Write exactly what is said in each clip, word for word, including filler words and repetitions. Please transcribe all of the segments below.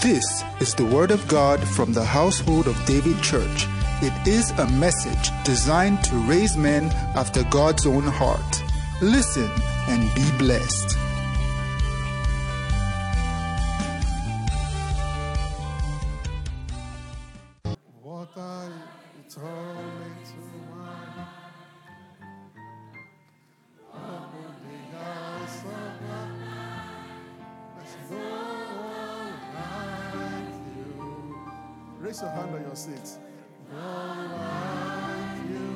This is the Word of God from the Household of David Church. It is a message designed to raise men after God's own heart. Listen and be blessed. What are you turning to mind? Open the eyes of God. There's no one like you. Raise your hand on your seat. No one like you.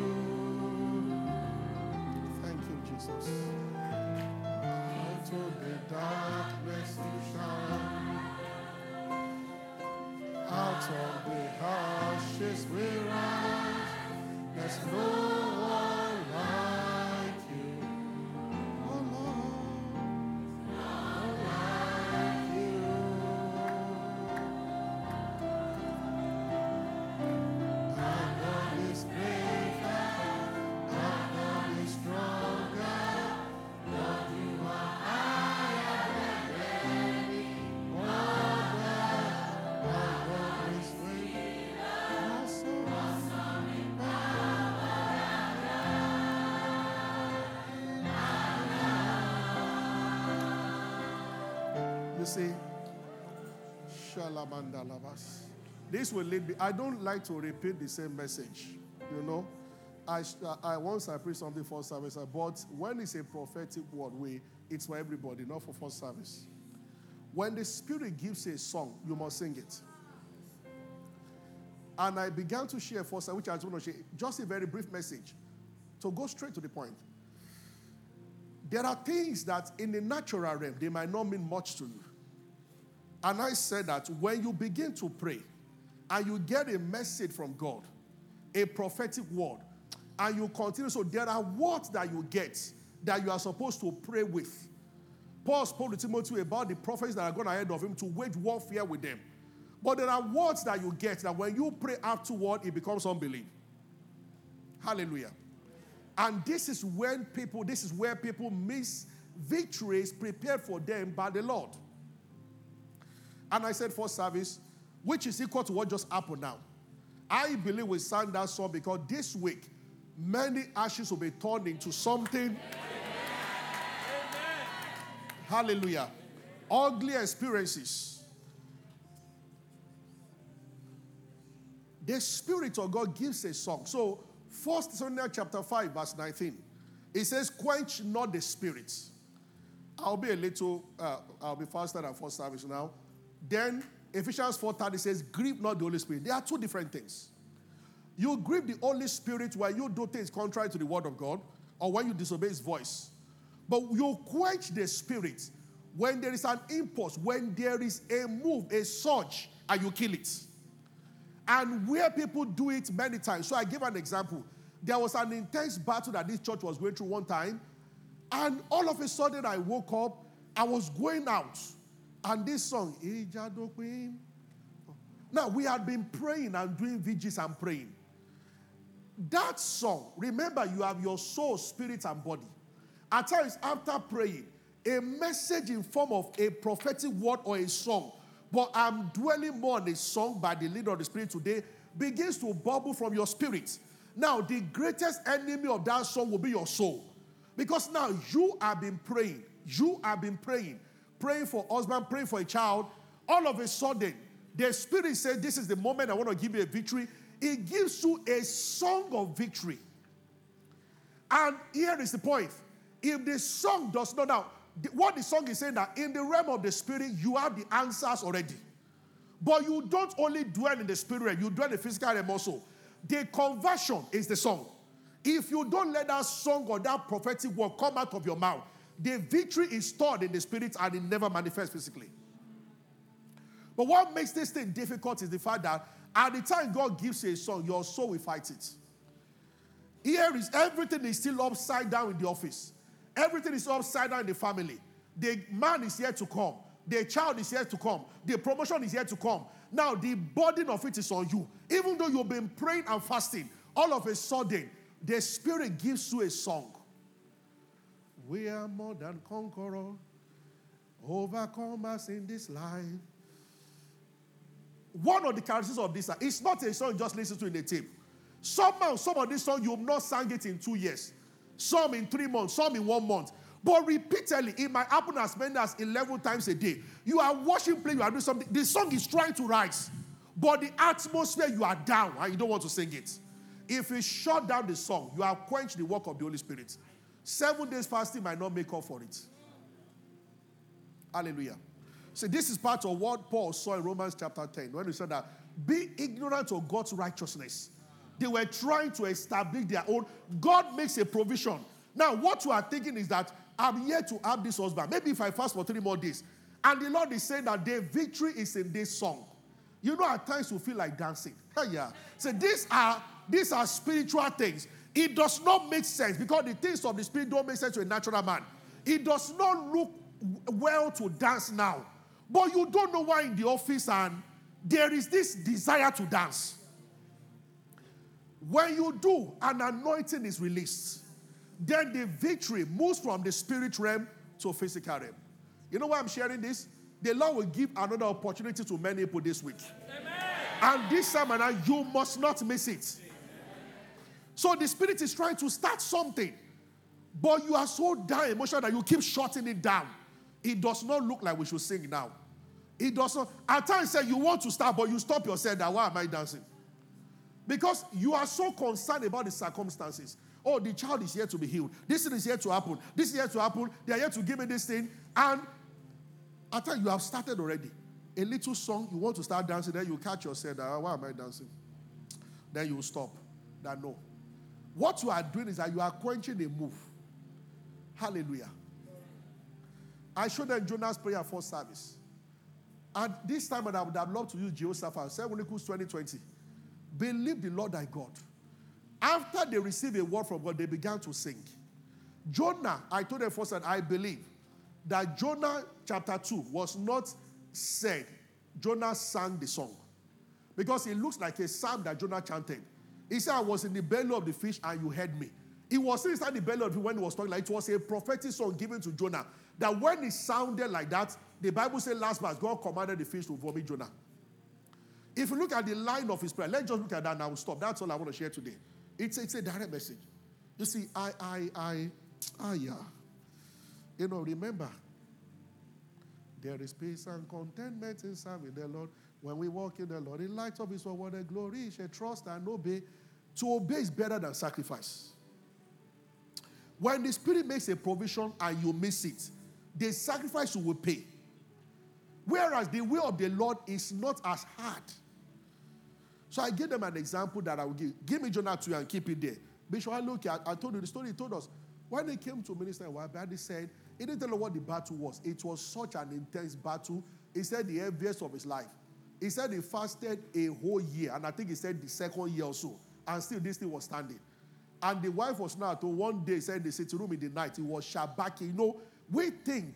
Thank you, Jesus. Out of the darkness you shine. Out of the ashes we rise. There's no one like you. Oh Lord, no one like you. Our God is greater. Our God is stronger. Lord, you are higher than any other. Our God is greater. Awesome. You see, Shalamandalabas. This will lead me. I don't like to repeat the same message. You know, I, I once I preached something for service, but when it's a prophetic word, we it's for everybody, not for first service. When the Spirit gives a song, you must sing it. And I began to share first, which I just want to share, just a very brief message, to go straight to the point. There are things that in the natural realm, they might not mean much to you. And I said that when you begin to pray and you get a message from God, a prophetic word, and you continue, so there are words that you get that you are supposed to pray with. Paul spoke to Timothy about the prophets that are gone ahead of him to wage warfare with them. But there are words that you get that when you pray afterward, it becomes unbelief. Hallelujah. And this is when people, this is where people miss victories prepared for them by the Lord. And I said for service, which is equal to what just happened now. I believe we sang that song because this week, many ashes will be turned into something. Amen. Hallelujah. Ugly experiences. The Spirit of God gives a song. So, First Thessalonians chapter five, verse nineteen. It says, quench not the Spirit. I'll be a little, uh, I'll be faster than first service now. Then, Ephesians four thirty says, grieve not the Holy Spirit. There are two different things. You grieve the Holy Spirit when you do things contrary to the Word of God, or when you disobey His voice. But you quench the Spirit when there is an impulse, when there is a move, a surge, and you kill it. And where people do it many times. So I give an example. There was an intense battle that this church was going through one time. And all of a sudden I woke up. I was going out. And this song. Now we had been praying and doing vigils and praying. That song. Remember, you have your soul, spirit, and body. At times after praying, a message in form of a prophetic word or a song, but I'm dwelling more on a song by the leader of the Spirit today, begins to bubble from your spirit. Now, the greatest enemy of that song will be your soul. Because now you have been praying. You have been praying. Praying for husband, praying for a child. All of a sudden, the Spirit says, this is the moment I want to give you a victory. It gives you a song of victory. And here is the point. If the song does not now, what the song is saying that in the realm of the Spirit, you have the answers already. But you don't only dwell in the spirit, you dwell in the physical realm also. The conversion is the song. If you don't let that song or that prophetic word come out of your mouth, the victory is stored in the spirit and it never manifests physically. But what makes this thing difficult is the fact that at the time God gives you a song, your soul will fight it. Here is everything is still upside down in the office. Everything is upside down in the family. The man is here to come. The child is here to come. The promotion is here to come. Now, the burden of it is on you. Even though you've been praying and fasting, all of a sudden, the Spirit gives you a song. We are more than conquerors, overcomers in this life. one of the characteristics of this, it's not a song you just listen to in the tape. Somehow, some of this song, you have not sang it in two years. Some in three months, some in one month. But repeatedly, it might happen as many as eleven times a day. You are watching play, you are doing something. The song is trying to rise. But the atmosphere, you are down and you don't want to sing it. If you shut down the song, you have quenched the work of the Holy Spirit. Seven days fasting might not make up for it. Hallelujah. So this is part of what Paul saw in Romans chapter ten, when he said that, be ignorant of God's righteousness. They were trying to establish their own. God makes a provision. Now, what you are thinking is that I'm here to have this husband. Maybe if I fast for three more days. And the Lord is saying that the victory is in this song. You know, at times you feel like dancing. Yeah. So these are, these are spiritual things. It does not make sense because the things of the spirit don't make sense to a natural man. It does not look well to dance now. But you don't know why in the office and there is this desire to dance. When you do, an anointing is released. Then the victory moves from the spirit realm to physical realm. You know why I'm sharing this? The Lord will give another opportunity to many people this week. Amen. And this seminar, you must not miss it. Amen. So the spirit is trying to start something. But you are so down emotional that you keep shutting it down. It does not look like we should sing now. It does not. At times say you want to start, but you stop yourself that why am I dancing? Because you are so concerned about the circumstances. Oh, the child is here to be healed. This thing is here to happen. This is here to happen. They are here to give me this thing. And at times you have started already. A little song, you want to start dancing, then you catch yourself that, why am I dancing? Then you stop. That no. What you are doing is that you are quenching a move. Hallelujah. I showed them Jonah's prayer for service. And this time I would have loved to use Jehoshaphat. Second Chronicles twenty twenty. Believe the Lord thy God. After they received a word from God, they began to sing. Jonah, I told them first that I believe that Jonah chapter two was not said. Jonah sang the song. Because it looks like a psalm that Jonah chanted. He said, I was in the belly of the fish and you heard me. It was inside the belly of the fish when he was talking. Like it was a prophetic song given to Jonah. That when it sounded like that, the Bible said last verse, God commanded the fish to vomit Jonah. If you look at the line of his prayer, let's just look at that and I will stop. That's all I want to share today. It's, it's a direct message. You see, I, I, I, ah, yeah. You know, remember, there is peace and contentment in serving the Lord. When we walk in the Lord, in light of his word and glory, he shall trust and obey. To obey is better than sacrifice. When the Spirit makes a provision and you miss it, the sacrifice you will pay. Whereas the way of the Lord is not as hard. So I gave them an example that I will give. Give me Jonah two and keep it there. Bishop, I look at, I told you the story he told us. When they came to minister in Wabadi, he said, he didn't tell us what the battle was. It was such an intense battle. He said the heaviest of his life. He said he fasted a whole year, and I think he said the second year or so, and still this thing was standing. And the wife was now told one day, he said in the sitting room in the night, he was shabaking. You know, we think,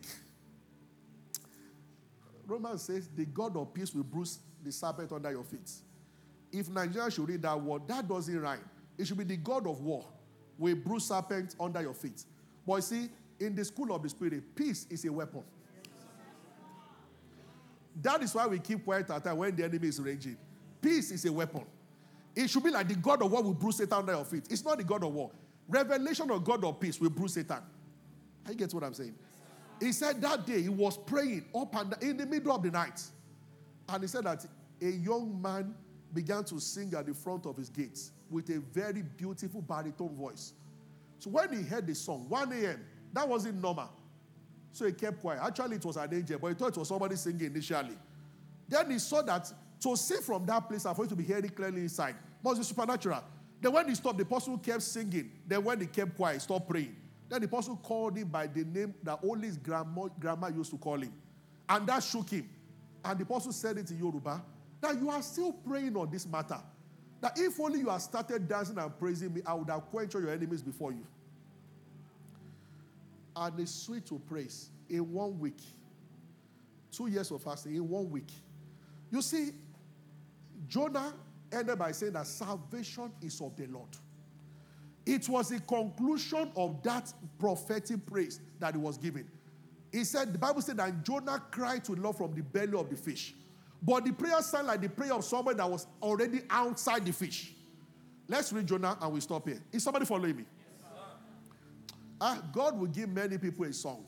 Romans says, the God of peace will bruise the serpent under your feet. If Nigeria should read that word, that doesn't rhyme. It should be the God of war will bruise serpents under your feet. But you see, in the school of the Spirit, peace is a weapon. That is why we keep quiet at time when the enemy is raging. Peace is a weapon. It should be like the God of war will bruise Satan under your feet. It's not the God of war. Revelation of God of peace will bruise Satan. You get what I'm saying? He said that day he was praying up and down in the middle of the night. And he said that a young man began to sing at the front of his gates with a very beautiful baritone voice. So when he heard the song, one a.m., that wasn't normal. So he kept quiet. Actually, it was an angel, but he thought it was somebody singing initially. Then he saw that to sing from that place and for you to be hearing clearly inside must be supernatural. Then when he stopped, the person kept singing. Then when he kept quiet, he stopped praying. Then the person called him by the name that only his grandma, grandma used to call him. And that shook him. And the person said it in Yoruba, that you are still praying on this matter. That if only you had started dancing and praising me, I would have quenched your enemies before you. And it's sweet to praise in one week. Two years of fasting in one week. You see, Jonah ended by saying that salvation is of the Lord. It was the conclusion of that prophetic praise that he was giving. He said, the Bible said that Jonah cried to the Lord from the belly of the fish. But the prayer sounded like the prayer of someone that was already outside the fish. Let's read Jonah and we stop here. Is somebody following me? Yes, ah, God will give many people a song.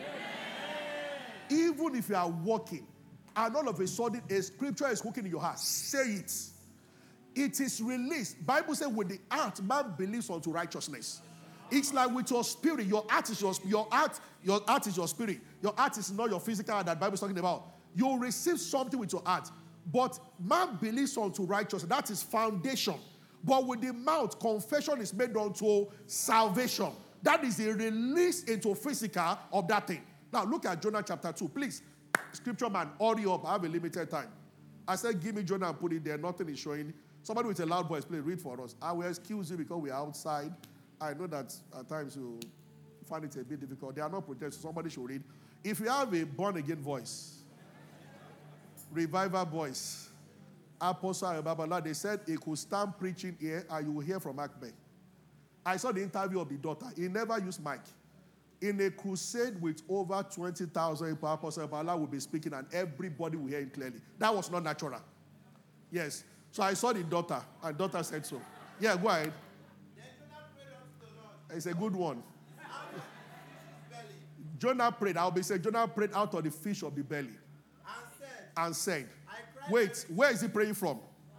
Amen. Even if you are walking and all of a sudden a scripture is cooking in your heart, say it. It is released. Bible says with the heart man believes unto righteousness. It's like with your spirit. Your heart is your, your heart, your heart is your spirit. Your heart is not your physical heart that the Bible is talking about. You receive something with your heart. But man believes unto righteousness. That is foundation. But with the mouth, confession is made unto salvation. That is a release into physical of that thing. Now look at Jonah chapter two. Please, scripture man, hurry up. I have a limited time. I said, give me Jonah and put it there. Nothing is showing. Somebody with a loud voice, please read for us. I will excuse you because we are outside. I know that at times you find it a bit difficult. They are not protected, so somebody should read. If you have a born-again voice, revival voice, Apostle Babala, they said he could stand preaching here and you will hear from Akbe. I saw the interview of the daughter. He never used mic. In a crusade with over twenty thousand people, Apostle Babala will be speaking and everybody will hear him clearly. That was not natural. Yes. So I saw the daughter, and daughter said so. Yeah, go ahead. It's a good one. Jonah prayed. I'll be saying Jonah prayed out of the fish of the belly. And said, and said wait, where is he praying from?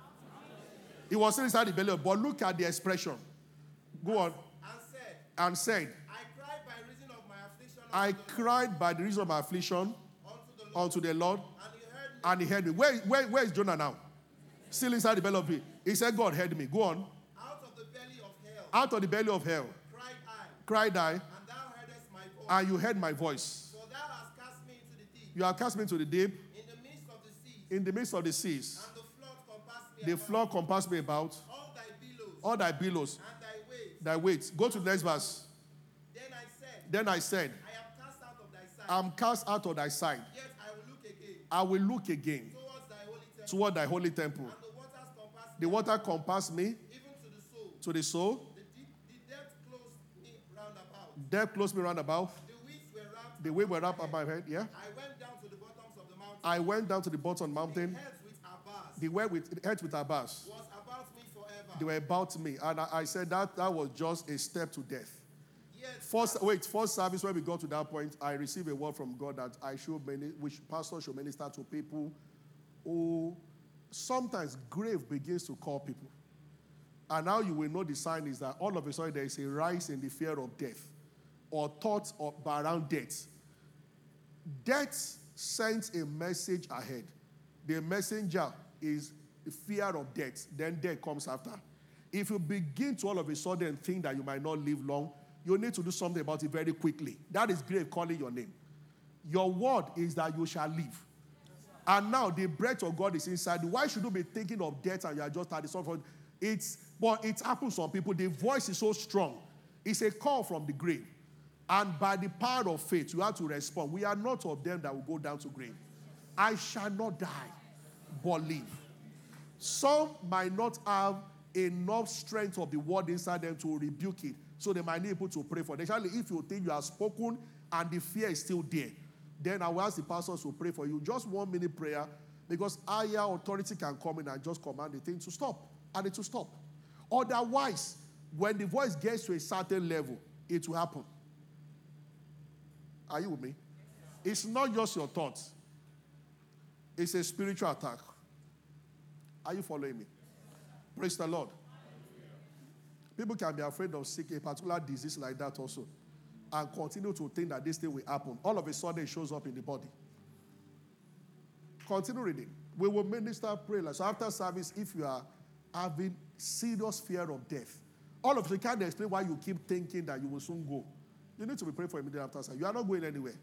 He was still inside the belly. But look at the expression. Go on. And said, and said I cried by reason of my affliction. I cried by the reason of my affliction unto the Lord. And he heard me. Where, where, where is Jonah now? Still inside the belly of it. He said, God heard me. Go on. Out of the belly of hell. Out of the belly of hell. Cried I. Cried I. And thou heardest my voice. And you heard my voice. For thou hast cast me into the deep. You have cast me into the deep. In the midst of the seas. In the midst of the seas. And the flood compassed me the about. The flood compassed me about. All thy billows. All thy billows. And thy waves. Thy weights. Go to the next verse. Then I said. Then I said. I am cast out of thy sight. I am cast out of thy sight. Yet I will look again. I will look again. Towards thy holy temple. Toward thy holy temple. The water compassed me, even to the soul. To the soul. The, deep, the depth closed me round about. Depth closed me round about. The weeds were wrapped. The weeds were wrapped about my head. Yeah. I went down to the bottoms of the mountain. I went down to the bottom of the mountain. The heads with Abbas. The word with heads with Abbas. Was about me forever. They were about me, and I, I said that that was just a step to death. Yes. First, wait, first service when we got to that point, I received a word from God that I should many, which pastors should minister to people who sometimes grave begins to call people. And now you will know the sign is that all of a sudden there is a rise in the fear of death or thoughts of, around death. Death sends a message ahead. The messenger is the fear of death. Then death comes after. If you begin to all of a sudden think that you might not live long, you need to do something about it very quickly. That is grave calling your name. Your word is that you shall live. And now the breath of God is inside you. Why should you be thinking of death and you are just at the sort It's, but it happens to some people. The voice is so strong. It's a call from the grave. And by the power of faith, you have to respond. We are not of them that will go down to grave. I shall not die, but live. Some might not have enough strength of the word inside them to rebuke it. So they might need people to pray for them. Especially if you think you have spoken and the fear is still there, then I will ask the pastors to pray for you. Just one minute prayer, because higher authority can come in and just command the thing to stop. And it will stop. Otherwise, when the voice gets to a certain level, it will happen. Are you with me? It's not just your thoughts. It's a spiritual attack. Are you following me? Praise the Lord. People can be afraid of sick a particular disease like that also and continue to think that this thing will happen. All of a sudden, it shows up in the body. Continue reading. We will minister prayer. So after service, if you are having serious fear of death, all of you can't explain why you keep thinking that you will soon go. You need to be praying for immediate after service. You are not going anywhere.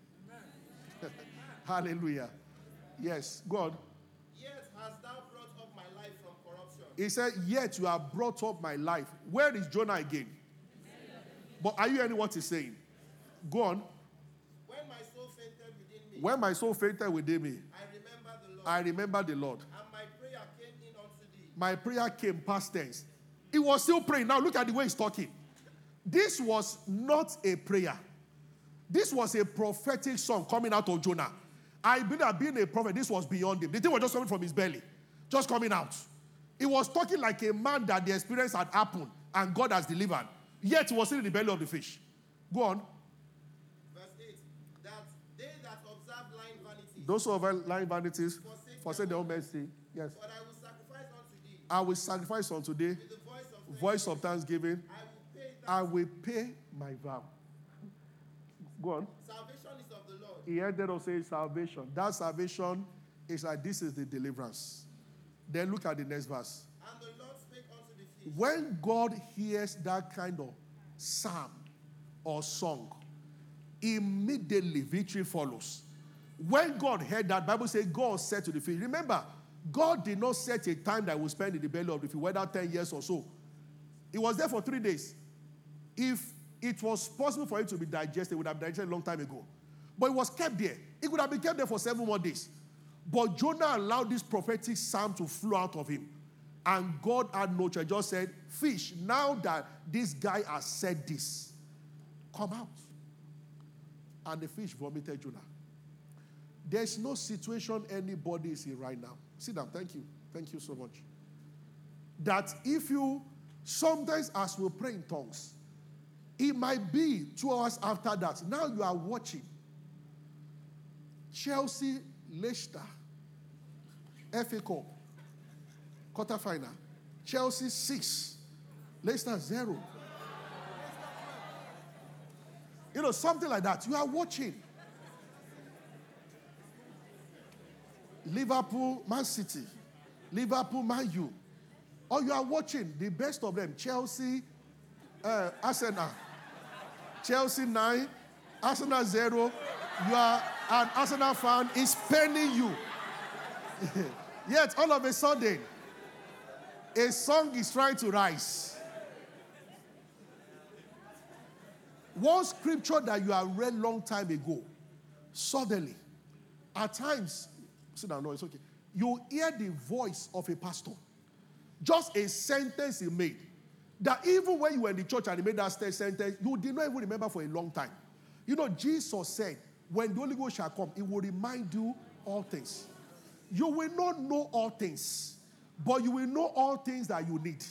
Hallelujah. Yes, God. Yet hast thou brought up my life from corruption. He said, yet you have brought up my life. Where is Jonah again? But are you hearing what he's saying? Go on. When my soul fainted within me. When my soul fainted within me. I remember the Lord. I remember the Lord. And my prayer came in unto thee. My prayer came past tense. He was still praying. Now look at the way he's talking. This was not a prayer. This was a prophetic song coming out of Jonah. I believe that being a prophet, this was beyond him. The thing was just coming from his belly, just coming out. He was talking like a man that the experience had happened and God has delivered. Yet he was still in the belly of the fish. Go on. Verse eight. That they that observe lying vanities. Those who observe lying vanities forsake forsake their own mercy. Yes. But I will sacrifice unto thee. I will sacrifice unto thee With the voice of voice of thanksgiving. I will pay that. I will pay my vow. Go on. Salvation is of the Lord. He ended up saying salvation. That salvation is like this is the deliverance. Then look at the next verse. And the Lord spake unto the fish. When God hears that kind of psalm or song, immediately victory follows. When God heard that, Bible says God said to the fish. Remember, God did not set a time that he would spend in the belly of the fish, whether ten years or so. He was there for three days. If it was possible for it to be digested, it would have been digested a long time ago. But it was kept there. It could have been kept there for seven more days. But Jonah allowed this prophetic psalm to flow out of him. And God had no choice. Just said, fish, now that this guy has said this, come out. And the fish vomited Jonah. There's no situation anybody is in right now. Sit down. Thank you. Thank you so much. That if you, sometimes as we pray in tongues, it might be two hours after that. Now you are watching Chelsea, Leicester, F A Cup, quarterfinal. Chelsea six, Leicester zero. You know, something like that. You are watching. Liverpool, Man City, Liverpool, Man U. Or you are watching the best of them. Chelsea, uh, Arsenal. Chelsea nine, Arsenal zero. You are an Arsenal fan. It's paining you. Yet all of a sudden, a song is trying to rise. One scripture that you have read long time ago, suddenly, at times, sit down, no, it's okay. You hear the voice of a pastor. Just a sentence he made. That even when you were in the church and he made that sentence, you did not even remember for a long time. You know, Jesus said, when the Holy Ghost shall come, it will remind you all things. You will not know all things, but you will know all things that you need.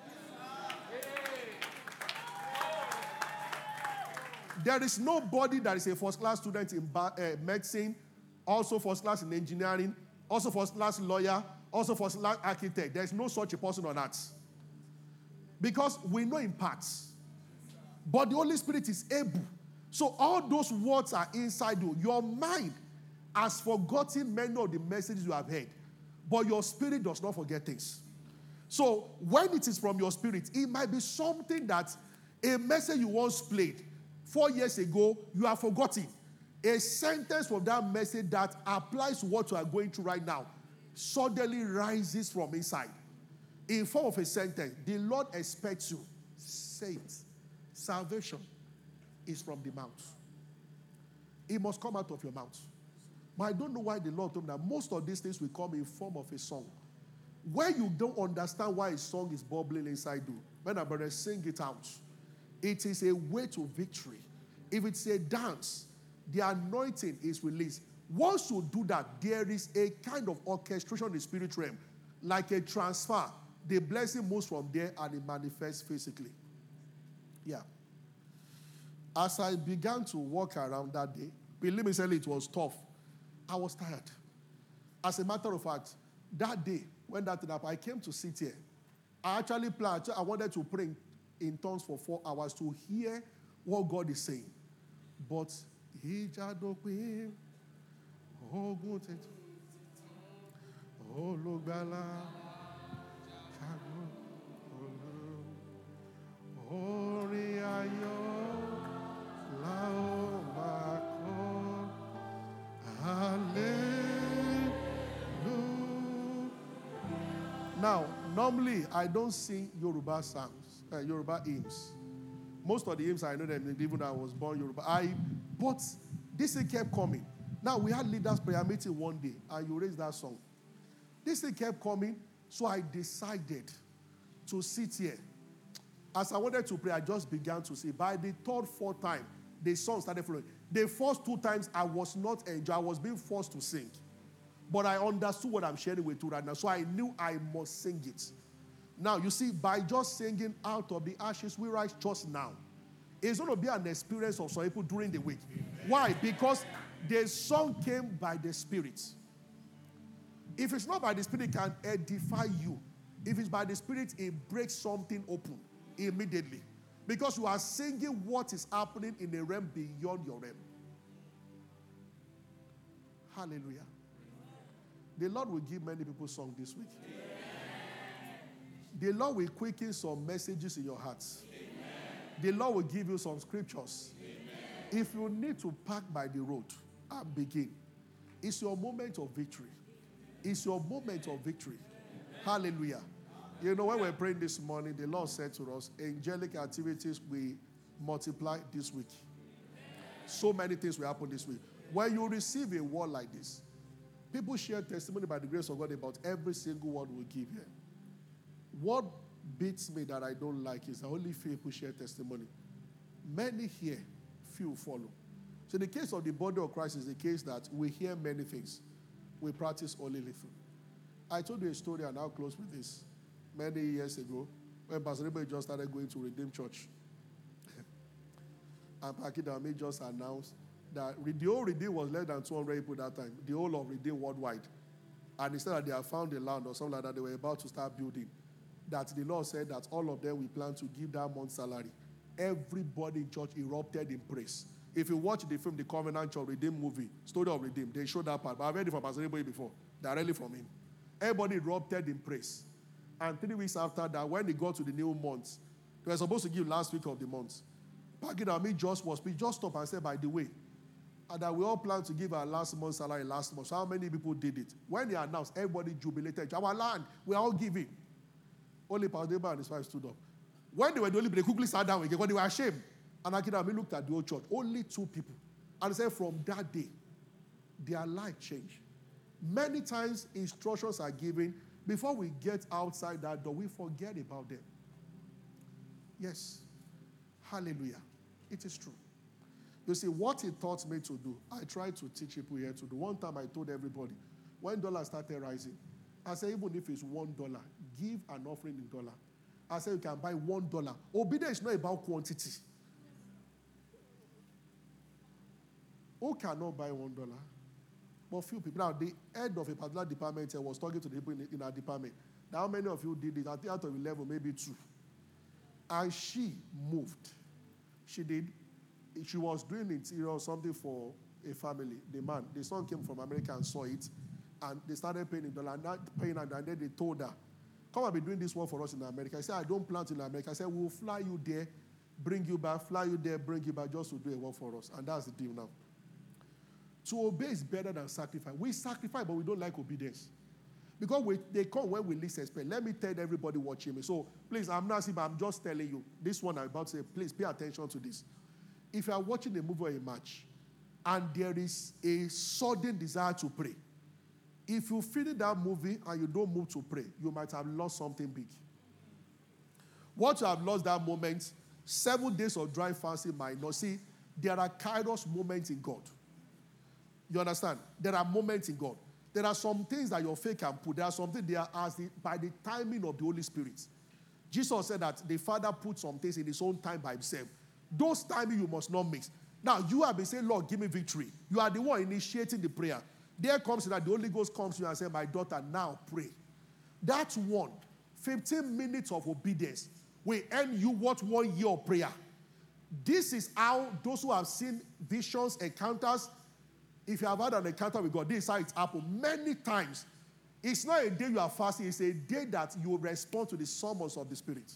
There is nobody that is a first-class student in uh, medicine, also first-class in engineering, also first-class lawyer, also first-class architect. There is no such a person on earth. Because we know in parts. But the Holy Spirit is able. So all those words are inside you. Your mind has forgotten many of the messages you have heard. But your spirit does not forget things. So when it is from your spirit, it might be something that a message you once played four years ago, you have forgotten. A sentence from that message that applies to what you are going through right now suddenly rises from inside. In form of a sentence, the Lord expects you. Say it. Salvation is from the mouth. It must come out of your mouth. But I don't know why the Lord told me that most of these things will come in form of a song. Where you don't understand why a song is bubbling inside you, when a brother sing it out, it is a way to victory. If it's a dance, the anointing is released. Once you do that, there is a kind of orchestration in the spirit realm, like a transfer. The blessing moves from there and it manifests physically. Yeah. As I began to walk around that day, believe me, it was tough. I was tired. As a matter of fact, that day, when that thing happened, I came to sit here. I actually planned, I wanted to pray in tongues for four hours to hear what God is saying. But he just oh, good. Oh, look, now, normally I don't sing Yoruba songs, uh, Yoruba hymns. Most of the hymns I know them, even though I was born Yoruba. I, but this thing kept coming. Now we had leaders prayer meeting one day, and you raised that song. This thing kept coming, so I decided to sit here. As I wanted to pray, I just began to see. By the third, fourth time, the song started flowing. The first two times I was not enjoying, I was being forced to sing. But I understood what I'm sharing with you right now, so I knew I must sing it. Now, you see, by just singing Out of the Ashes We Rise just now, it's going to be an experience of some people during the week. Why? Because the song came by the Spirit. If it's not by the Spirit, it can edify you. If it's by the Spirit, it breaks something open immediately. Because you are singing what is happening in a realm beyond your realm. Hallelujah. The Lord will give many people song this week. The Lord will quicken some messages in your hearts. The Lord will give you some scriptures. If you need to park by the road and begin, it's your moment of victory. It's your moment of victory. Hallelujah. You know, when we were praying this morning, the Lord said to us, angelic activities will multiply this week. So many things will happen this week. When you receive a word like this, people share testimony by the grace of God about every single word we give here. What beats me that I don't like is that only few people share testimony. Many hear, few follow. So the case of the body of Christ is the case that we hear many things. We practice only little. I told you a story, and I'll close with this. Many years ago, when Pastor Rebe just started going to Redeem Church, and Pakidami just announced that the whole Redeem was less than two hundred people that time, the whole of Redeem worldwide. And instead that they have found a land or something like that, they were about to start building. That the Lord said that all of them we plan to give that month's salary. Everybody in church erupted in praise. If you watch the film, The Covenant Church Redeem movie, Story of Redeem, they showed that part. But I've heard it from Pastor Rebe before, directly from him. Everybody erupted in praise. And three weeks after that, when they got to the new month, they were supposed to give last week of the month. Pakidami just was, we just stopped and said, by the way, and that we all plan to give our last month's salary last month. So how many people did it? When they announced, everybody jubilated. Our land, we are all giving. Only Pastor Deba and his wife stood up. When they were the only people, they quickly sat down again because they were ashamed. And Akidami looked at the old church, only two people. And he said, from that day, their life changed. Many times instructions are given. Before we get outside that door, we forget about them. Yes. Hallelujah. It is true. You see, what he taught me to do, I tried to teach people here to do. One time I told everybody, when dollars started rising, I said, even if it's one dollar, give an offering in dollar. I said, you can buy one dollar. Obedience is not about quantity. Who cannot buy one dollar? But few people. Now, the head of a particular department here was talking to the people in, in our department. Now, how many of you did it? I think out of eleven, maybe two. And she moved. She did. She was doing it, you know, something for a family. The man, the son came from America and saw it. And they started paying in dollar, not paying, and then they told her, come and be doing this one for us in America. I said, I don't plan to in America. I said, we'll fly you there, bring you back, fly you there, bring you back, just to do a work for us. And that's the deal now. To obey is better than sacrifice. We sacrifice, but we don't like obedience. Because we, they come when we least expect. Let me tell everybody watching me. So, please, I'm not saying, but I'm just telling you. This one I'm about to say, please pay attention to this. If you are watching a movie or a match, and there is a sudden desire to pray, if you finish that movie and you don't move to pray, you might have lost something big. What you have lost that moment, seven days of dry fasting might not. See, there are kairos moments in God. You understand? There are moments in God. There are some things that your faith can put. There are some things there as the, by the timing of the Holy Spirit. Jesus said that the Father put some things in his own time by himself. Those timing you must not mix. Now, you have been saying, Lord, give me victory. You are the one initiating the prayer. There comes that the Holy Ghost comes to you and says, my daughter, now pray. That's one. fifteen minutes of obedience will earn you what one year of prayer. This is how those who have seen visions, encounters, if you have had an encounter with God, this is how it's happened many times. It's not a day you are fasting, it's a day that you respond to the summons of the Spirit,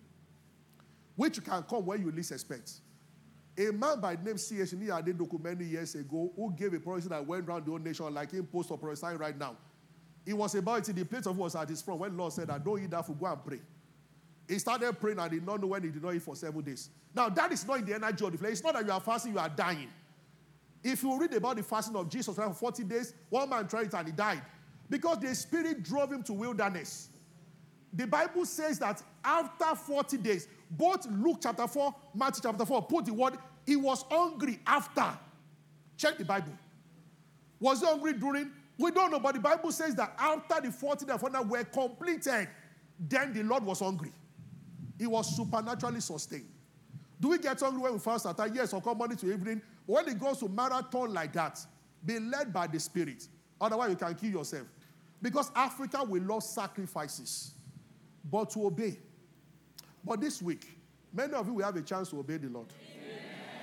which can come when you least expect. A man by the name C H Niyadedoku many years ago who gave a prophecy that went around the whole nation like him post or prophesying right now. It was about it, the plate of was at his front when the Lord said that don't eat that food, go and pray. He started praying and did not know when he did not eat for seven days. Now that is not in the energy of the flesh. It's not that you are fasting, you are dying. If you read about the fasting of Jesus for forty days, one man tried it and he died. Because the Spirit drove him to wilderness. The Bible says that after forty days, both Luke chapter four, Matthew chapter four, put the word, he was hungry after. Check the Bible. Was he hungry during? We don't know, but the Bible says that after the forty days were completed, then the Lord was hungry. He was supernaturally sustained. Do we get hungry when we fast at times? Yes, or come morning to evening. When it goes to marathon like that, be led by the Spirit. Otherwise, you can kill yourself. Because Africa will love sacrifices, but to obey. But this week, many of you will have a chance to obey the Lord. Amen.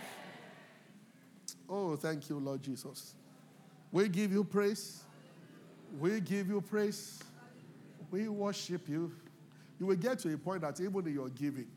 Oh, thank you, Lord Jesus. We give you praise. We give you praise. We worship you. You will get to a point that even in your giving,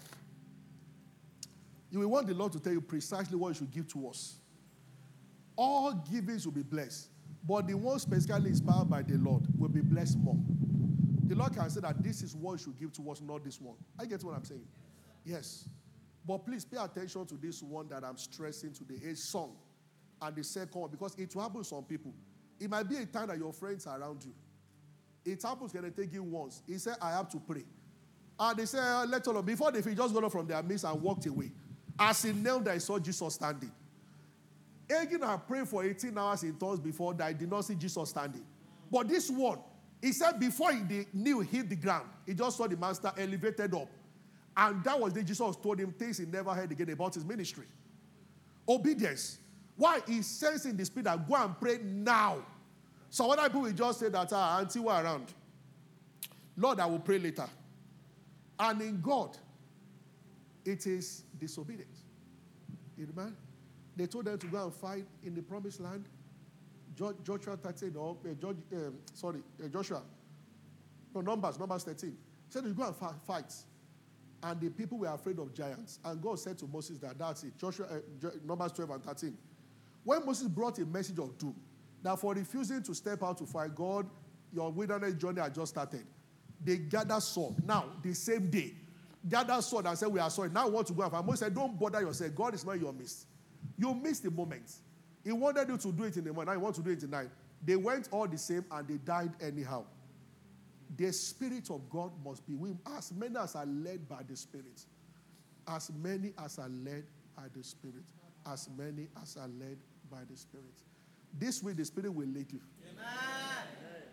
you will want the Lord to tell you precisely what you should give to us. All givings will be blessed, but the one specifically inspired by the Lord will be blessed more. The Lord can say that this is what you should give to us, not this one. I get what I'm saying? Yes. But please pay attention to this one that I'm stressing today, a song. And the second one, because it will happen to some people. It might be a time that your friends are around you. It happens when they take you once. He said, I have to pray. And they say, uh, let all of, before they finish, just got up from their midst and walked away. As he knelt there, he saw Jesus standing. Agin had prayed for eighteen hours in tongues before that. He did not see Jesus standing. But this one, he said before he, the knee hit the ground, he just saw the master elevated up. And that was the Jesus told him things he never heard again about his ministry. Obedience. Why? He's sensing the spirit that go and pray now. So other people will just say that, ah, auntie, we're around. Lord, I will pray later. And in God, it is disobedience. Amen. They told them to go and fight in the promised land. Joshua thirteen, or uh, George, um, sorry, uh, Joshua. No, Numbers, Numbers thirteen. He said to go and fight. And the people were afraid of giants. And God said to Moses that that's it. Joshua, uh, Numbers twelve and thirteen. When Moses brought a message of doom, that for refusing to step out to fight God, your wilderness journey had just started. They gathered sword. Now, the same day, gathered sword and said, we are sorry. Now we want to go and fight. Moses said, don't bother yourself. God is not your midst. You missed the moment. He wanted you to do it in the morning. Now you want to do it in the night. They went all the same and they died anyhow. The Spirit of God must be with as many as are led by the Spirit. As many as are led by the Spirit. As many as are led by the Spirit. This way the Spirit will lead you. Amen.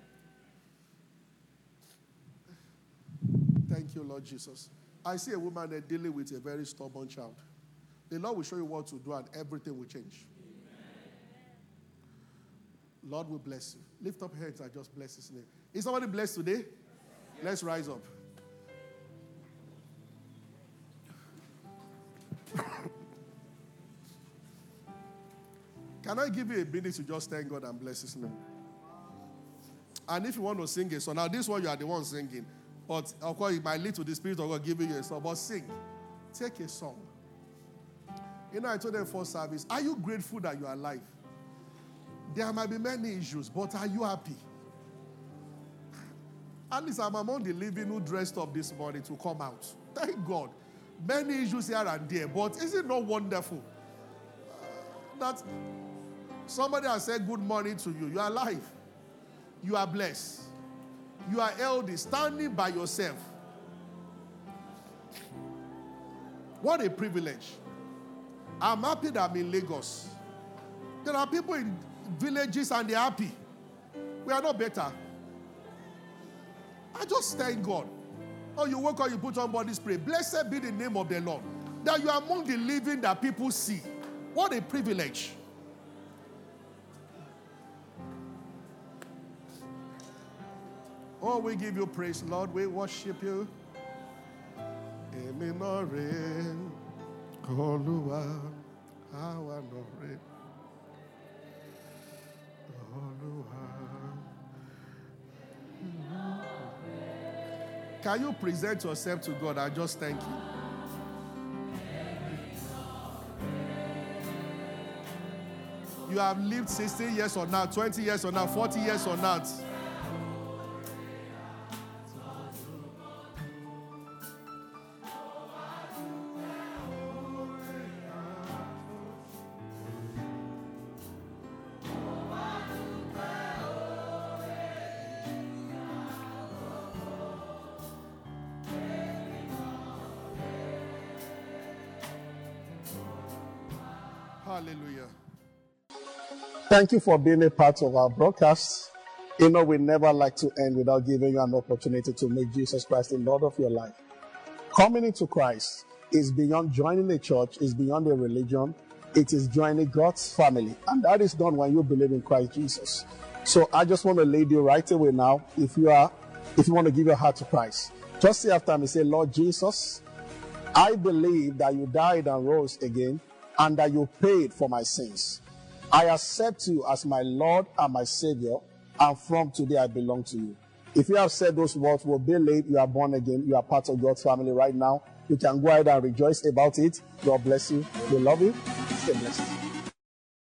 Thank you, Lord Jesus. I see a woman there dealing with a very stubborn child. The Lord will show you what to do and everything will change. Amen. Lord will bless you. Lift up hands and just bless his name. Is somebody blessed today? Yes. Let's rise up. Can I give you a minute to just thank God and bless his name? And if you want to sing a song, now this one you are the one singing, but of course it might lead to the Spirit of God giving you a song, but sing. Take a song. You know, I told them for service, are you grateful that you are alive? There might be many issues, but are you happy? At least I'm among the living who dressed up this morning to come out. Thank God. Many issues here and there, but is it not wonderful uh, that somebody has said good morning to you? You are alive. You are blessed. You are healthy, standing by yourself. What a privilege. I'm happy that I'm in Lagos. There are people in villages and they're happy. We are not better. I just thank God. Oh, you woke up, you put on body spray. Blessed be the name of the Lord. That you are among the living that people see. What a privilege. Oh, we give you praise, Lord. We worship you. Eminore, Olúwa, àwa lóore. Can you present yourself to God and just thank Him? You have lived sixteen years or now, twenty years or now, forty years or not. Hallelujah. Thank you for being a part of our broadcast. You know, we never like to end without giving you an opportunity to make Jesus Christ the Lord of your life. Coming into Christ is beyond joining a church, is beyond a religion. It is joining God's family. And that is done when you believe in Christ Jesus. So I just want to lead you right away now. If you are, if you want to give your heart to Christ, just say after me, say, Lord Jesus, I believe that you died and rose again and that you paid for my sins. I accept you as my Lord and my Savior, and from today I belong to you. If you have said those words, will be late, you are born again, you are part of God's family right now. You can go ahead and rejoice about it. God bless you. We love you. Stay blessed.